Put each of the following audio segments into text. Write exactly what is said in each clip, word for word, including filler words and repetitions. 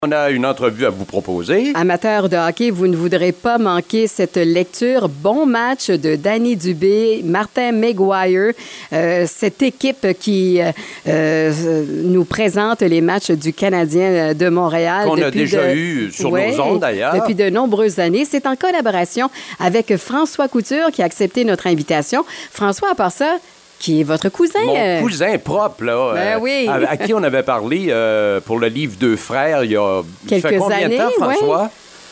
On a une entrevue à vous proposer. Amateurs de hockey, vous ne voudrez pas manquer cette lecture. Bon match de Danny Dubé, Martin McGuire, euh, cette équipe qui euh, nous présente les matchs du Canadien de Montréal. Qu'on a déjà de, eu sur ouais, nos ondes, d'ailleurs. Depuis de nombreuses années. C'est en collaboration avec François Couture qui a accepté notre invitation. François, à part ça, qui est votre cousin. Mon euh... cousin propre, là. Ben euh, oui. à, à qui on avait parlé euh, pour le livre Deux frères il y a... Quelques ça fait combien années, de temps, François? Ouais.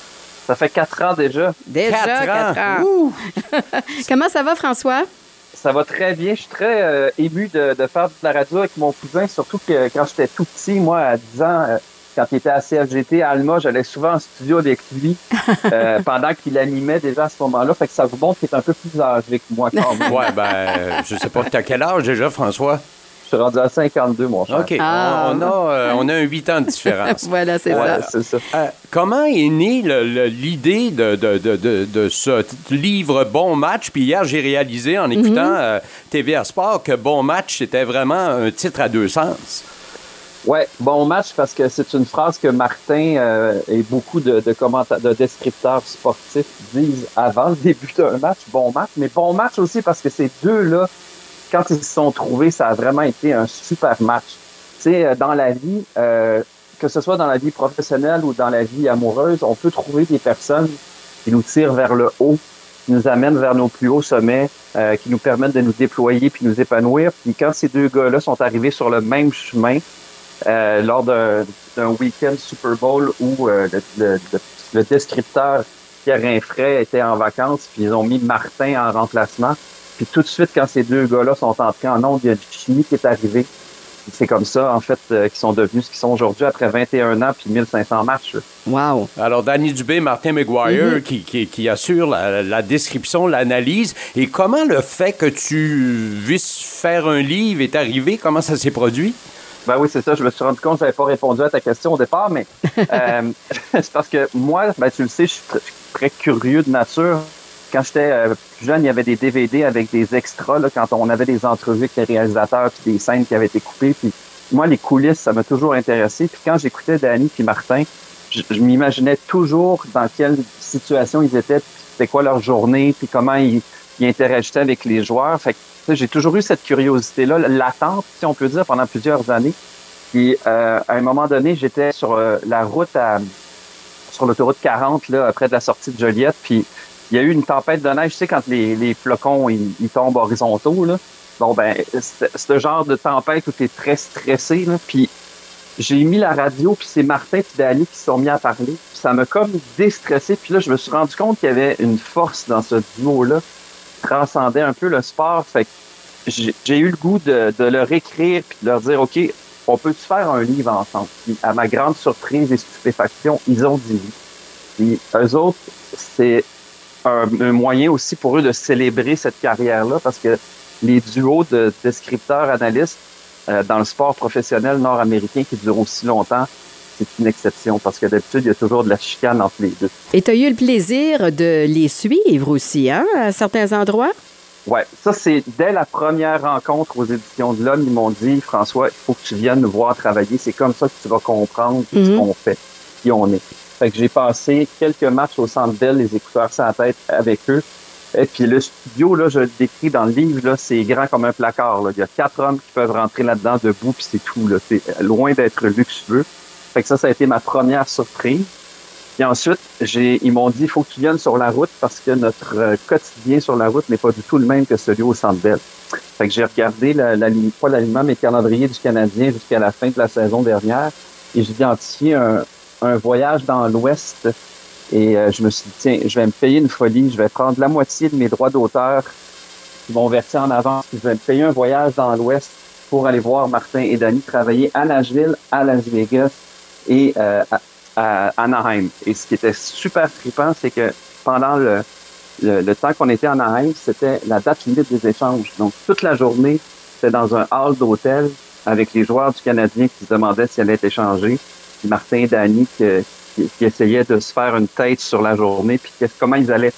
Ça fait quatre ans déjà. Déjà, Quatre ans. quatre ans. Comment ça va, François? Ça va très bien. Je suis très euh, ému de, de faire de la radio avec mon cousin, surtout que quand j'étais tout petit, moi, à dix ans, euh, quand il était à C F G T à Alma, j'allais souvent en studio avec lui euh, pendant qu'il animait déjà à ce moment-là. Fait que ça vous montre qu'il est un peu plus âgé que moi quand même. Ouais, ben, je sais pas, t'as quel âge déjà, François? Je suis rendu à cinquante-deux, mon cher. OK. Ah. On, on, a, euh, on a un huit ans de différence. Voilà, c'est Ouais, ça. c'est ça. Euh, comment est née le- le- l'idée de, de, de, de, de ce livre Bon Match? Puis hier, j'ai réalisé en écoutant Mm-hmm. euh, T V R Sport que Bon Match, c'était vraiment un titre à deux sens. Ouais, bon match parce que c'est une phrase que Martin euh, et beaucoup de, de, commenta- de descripteurs sportifs disent avant le début d'un match. Bon match, mais bon match aussi parce que ces deux-là, quand ils se sont trouvés, ça a vraiment été un super match. Tu sais, dans la vie, euh, que ce soit dans la vie professionnelle ou dans la vie amoureuse, on peut trouver des personnes qui nous tirent vers le haut, qui nous amènent vers nos plus hauts sommets, euh, qui nous permettent de nous déployer puis nous épanouir. Puis quand ces deux gars-là sont arrivés sur le même chemin, euh, lors d'un, d'un week-end Super Bowl où euh, le, le, le, le descripteur Pierre Rinfray était en vacances, puis ils ont mis Martin en remplacement. Puis tout de suite, quand ces deux gars-là sont entrés en onde, il y a du chimie qui est arrivé. C'est comme ça, en fait, euh, qu'ils sont devenus ce qu'ils sont aujourd'hui après vingt et un ans puis mille cinq cents matchs. Là. Wow. Alors, Danny Dubé, Martin McGuire, mm-hmm. qui, qui, qui assure la, la description, l'analyse. Et comment le fait que tu visses faire un livre est arrivé? Comment ça s'est produit? Ben oui, c'est ça. Je me suis rendu compte que je n'avais pas répondu à ta question au départ, mais euh, c'est parce que moi, ben, tu le sais, je suis très, très curieux de nature. Quand j'étais euh, plus jeune, il y avait des D V D avec des extras, là, quand on avait des entrevues avec les réalisateurs puis des scènes qui avaient été coupées. Puis moi, les coulisses, ça m'a toujours intéressé. Puis quand j'écoutais Danny puis Martin, je, je m'imaginais toujours dans quelle situation ils étaient, puis c'était quoi leur journée, puis comment ils, ils interagissaient avec les joueurs. Fait que j'ai toujours eu cette curiosité-là, l'attente, si on peut dire, pendant plusieurs années. Puis euh, à un moment donné, j'étais sur euh, la route à sur l'autoroute quarante, là, près de la sortie de Joliette, puis il y a eu une tempête de neige, tu sais, quand les, les flocons, ils, ils tombent horizontaux, là. Bon, ben, c'est ce genre de tempête où tu es très stressé, là. Puis j'ai mis la radio, puis c'est Martin et Danny qui se sont mis à parler. Puis ça m'a comme déstressé. Puis là, je me suis rendu compte qu'il y avait une force dans ce duo-là qui transcendait un peu le sport. Fait que j'ai, j'ai eu le goût de, de leur écrire puis de leur dire, OK, on peut-tu faire un livre ensemble? Puis à ma grande surprise et stupéfaction, ils ont dit oui. Puis eux autres, c'est un, un moyen aussi pour eux de célébrer cette carrière-là parce que les duos de descripteurs, analystes euh, dans le sport professionnel nord-américain qui durent aussi longtemps, c'est une exception parce que d'habitude, il y a toujours de la chicane entre les deux. Et tu as eu le plaisir de les suivre aussi, hein, à certains endroits? Oui, ça, c'est dès la première rencontre aux Éditions de l'Homme, ils m'ont dit, François, il faut que tu viennes nous voir travailler. C'est comme ça que tu vas comprendre mm-hmm. ce qu'on fait, qui on est. Fait que j'ai passé quelques matchs au Centre Bell, les écouteurs sans tête avec eux. Et puis le studio, là, je le décris dans le livre, là, c'est grand comme un placard. Là. Il y a quatre hommes qui peuvent rentrer là-dedans debout, puis c'est tout. Là. C'est loin d'être luxueux. Fait que ça, ça a été ma première surprise. Puis ensuite, j'ai, ils m'ont dit, il faut que tu viennes sur la route parce que notre euh, quotidien sur la route n'est pas du tout le même que celui au Centre Bell. Fait que j'ai regardé, la, la, pas l'alignement, mais le calendrier du Canadien jusqu'à la fin de la saison dernière et j'ai identifié un, un voyage dans l'Ouest et euh, je me suis dit, tiens, je vais me payer une folie, je vais prendre la moitié de mes droits d'auteur qui vont verser en avance, je vais me payer un voyage dans l'Ouest pour aller voir Martin et Danny travailler à Nashville, à Las Vegas et euh, à à Anaheim. Et ce qui était super trippant, c'est que pendant le, le, le temps qu'on était à Anaheim, c'était la date limite des échanges. Donc, toute la journée, c'était dans un hall d'hôtel avec les joueurs du Canadien qui se demandaient s'ils allaient être échangés. Puis Martin et Danny qui, qui, qui essayaient de se faire une tête sur la journée, puis comment ils allaient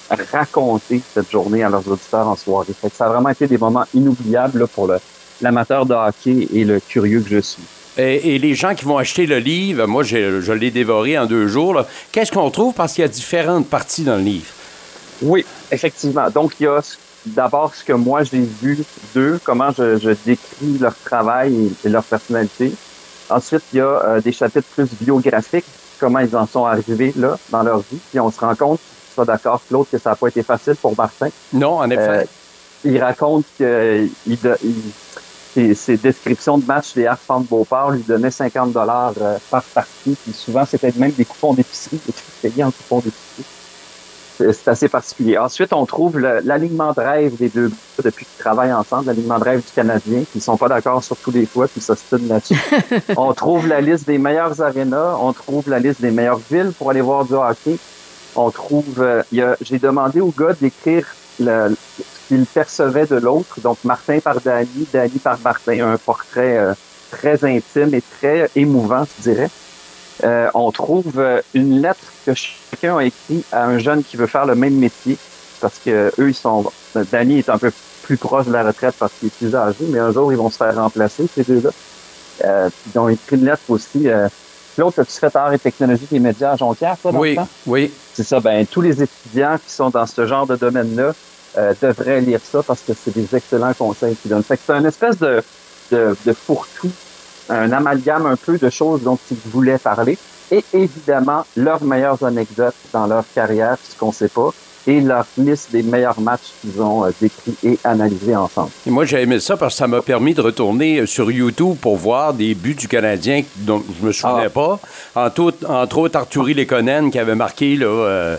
raconter cette journée à leurs auditeurs en soirée. Fait que ça a vraiment été des moments inoubliables là, pour le, l'amateur de hockey et le curieux que je suis. Et, et les gens qui vont acheter le livre, moi, j'ai, je l'ai dévoré en deux jours. Là. Qu'est-ce qu'on trouve? Parce qu'il y a différentes parties dans le livre. Oui, effectivement. Donc, il y a d'abord ce que moi, j'ai vu d'eux, comment je, je décris leur travail et, et leur personnalité. Ensuite, il y a euh, des chapitres plus biographiques, comment ils en sont arrivés là, dans leur vie. Puis on se rend compte, je suis d'accord, Claude, que ça n'a pas été facile pour Martin. Non, en effet. Euh, il raconte que il, il, ses, ses descriptions de matchs des Harfans de Beauport lui donnaient cinquante dollars euh, par partie. Puis souvent, c'était même des coupons d'épicerie, des trucs payés en coupons d'épicerie. C'est assez particulier. Ensuite, on trouve le, l'alignement de rêve des deux gars depuis qu'ils travaillent ensemble, l'alignement de rêve du Canadien, qui ne sont pas d'accord sur tous les toits, puis ça se tune là-dessus. On trouve la liste des meilleurs arénas, on trouve la liste des meilleures villes pour aller voir du hockey. On trouve, euh, il y a, j'ai demandé au gars d'écrire le, ce qu'il percevait de l'autre, donc Martin par Danny, Danny par Martin, un portrait euh, très intime et très émouvant, je dirais. Euh, on trouve euh, une lettre que chacun a écrite à un jeune qui veut faire le même métier, parce que eux, ils sont... Danny est un peu plus proche de la retraite parce qu'il est plus âgé, mais un jour, ils vont se faire remplacer, ces deux-là. Euh, ils ont écrit une lettre aussi. Euh, L'autre, as-tu fait art et technologie des médias à Jonquière, toi, dans oui, le temps? Oui, c'est ça. Ben, tous les étudiants qui sont dans ce genre de domaine-là euh, devraient lire ça parce que c'est des excellents conseils qu'ils donnent. Fait que c'est une espèce de, de, de fourre-tout, un amalgame un peu de choses dont ils voulaient parler. Et évidemment, leurs meilleures anecdotes dans leur carrière, ce qu'on ne sait pas, et leur liste des meilleurs matchs qu'ils ont euh, décrits et analysés ensemble. Et moi, j'ai aimé ça parce que ça m'a permis de retourner sur YouTube pour voir des buts du Canadien dont je me souvenais ah. pas. Entre autres, entre autres Arturi Lekonen qui avait marqué... là. Euh,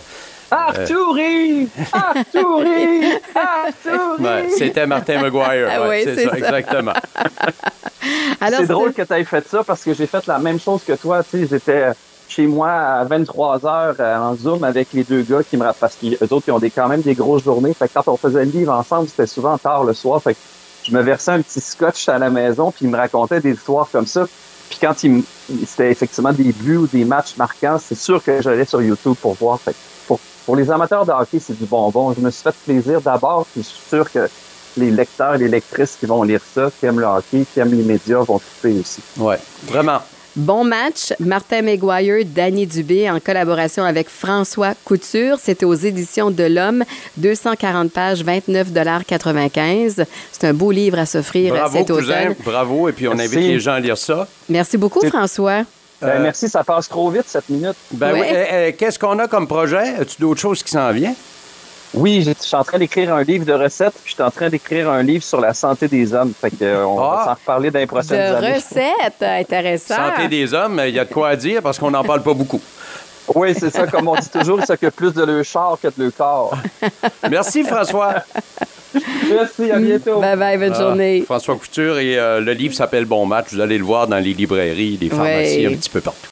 Arturi! Arturi! Arturi! Ouais, c'était Martin McGuire. Ah ouais, oui, c'est, c'est ça, ça, exactement. Alors, c'est, c'est drôle que tu aies fait ça parce que j'ai fait la même chose que toi. Tu sais, j'étais chez moi à vingt-trois heures en Zoom avec les deux gars qui me rappellent parce qu'eux autres, ils ont des, quand même des grosses journées. Fait que quand on faisait le livre ensemble, c'était souvent tard le soir. Fait que je me versais un petit scotch à la maison puis ils me racontaient des histoires comme ça. Puis quand ils me, c'était effectivement des buts ou des matchs marquants, c'est sûr que j'allais sur YouTube pour voir. Fait que pour, pour les amateurs de hockey, c'est du bonbon. Je me suis fait plaisir d'abord puis je suis sûr que les lecteurs et les lectrices qui vont lire ça, qui aiment le hockey, qui aiment les médias, vont triper aussi. Oui, vraiment. Bon match, Martin McGuire, Danny Dubé, en collaboration avec François Couture. C'était aux éditions de l'Homme, deux cent quarante pages, vingt-neuf dollars quatre-vingt-quinze. C'est un beau livre à s'offrir bravo, cet cousin, automne. Bravo, et puis on merci. Invite les gens à lire ça. Merci beaucoup, C'est... François. Ben, euh... Merci, ça passe trop vite, cette minute. Ben ouais. oui. Euh, euh, qu'est-ce qu'on a comme projet? As-tu d'autres choses qui s'en viennent? Oui, je suis en train d'écrire un livre de recettes, puis je suis en train d'écrire un livre sur la santé des hommes. Fait que, euh, on ah, va s'en reparler dans les prochaines de années. De recettes, intéressant. Santé des hommes, il y a de quoi à dire parce qu'on n'en parle pas beaucoup. Oui, c'est ça, comme on dit toujours, il s'occupe plus de leur char que de leur corps. Merci, François. Merci, à bientôt. Bye bye, bonne ah, journée. François Couture, et euh, le livre s'appelle Bon Match. Vous allez le voir dans les librairies, les pharmacies, oui. Un petit peu partout.